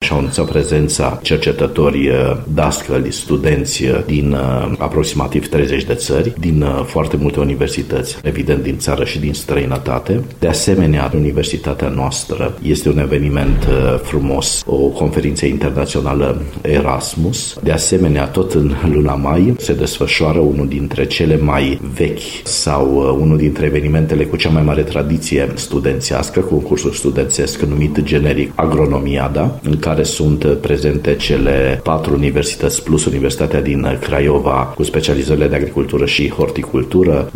și-au anunțat prezența cercetători, dascăli, studenți din aproximativ 30 de țări, din foarte multe universități, evident din țară și din străinătate. De asemenea, universitatea noastră este un eveniment frumos, o conferință internațională Erasmus. De asemenea, tot în luna mai se desfășoară unul dintre cele mai vechi sau unul dintre evenimentele cu cea mai mare tradiție studențească, concursul studențesc numit generic Agronomiada, în care sunt prezente cele 4 universități plus Universitatea din Craiova cu specializările de agricultură și horticultură,